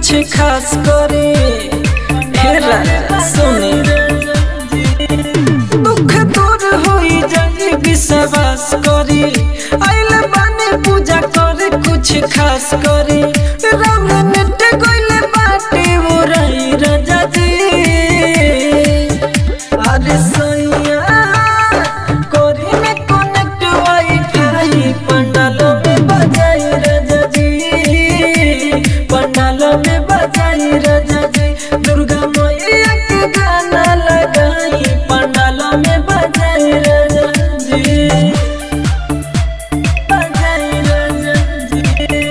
कुछ खास करे सुनी दुख दूर होई जाए विश्वास करी आइल बाने पूजा करे कुछ खास करे राम मिट गइले बाटे वो रही राजा जी अरे सैया कोरी में कनेक्ट वाईफाई पंडालों में बजाई राजा जी पंडालों में बजाई राजा जी दुर्गा मैया के गाना लगाई पंडालों में बजाई राजा जी बजाई राजा जी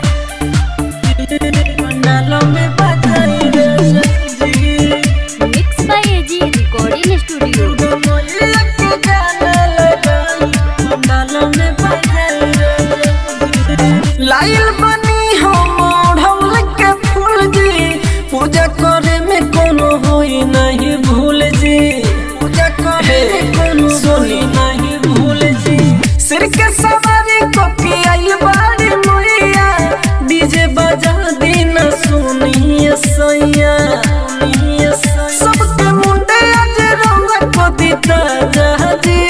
पंडालों में बजाई Raja ji mix by AG recording studio. Durga मैया के गाना लगाई पंडालों में बजाई राजा जी लाइल बनी हो मोढ़ल के फूल जी पूजा करे में कोनो होई नहीं भूल जी पूजा करे में कोनो होई नहीं भूल जी सिर के सवारी को के आइल बाड़ी मैया डीजे बजा दीना सुनिए सैया सबके मुंडे आज रंग को दीता जहाजी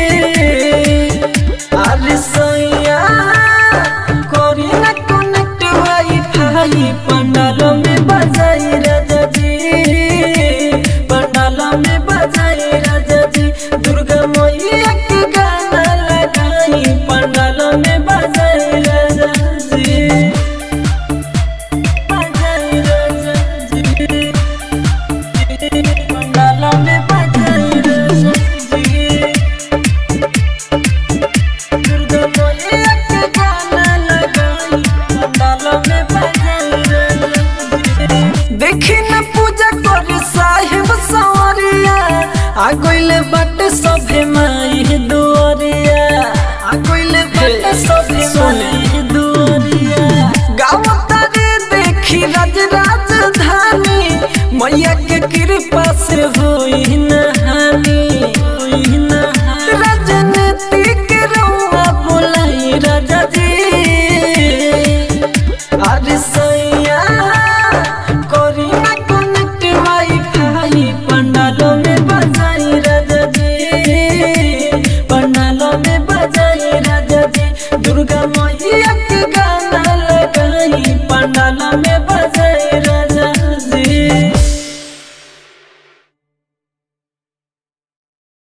अरे सैया कोरी ना कनेक्ट वाईफाई पंडालों में बजाई राजा जी पंडालों में बजाई राजा जी दुर्गा मैया के गाना लगाई पंडालों में बजाई राजा जी बजाई राजा जी पंडालों में बजाई राजा जी दुर्गा मैया के गाना लगाई पंडालों में बजाई राजा जी देखी न पूजा करे साहिब सवरिया आ गइले बाटे सभे माई दुआरिया आ गइले बाटे सभे माई दुआरिया गाँव तारे देखी राज राजधानी मैया के कृपा से हो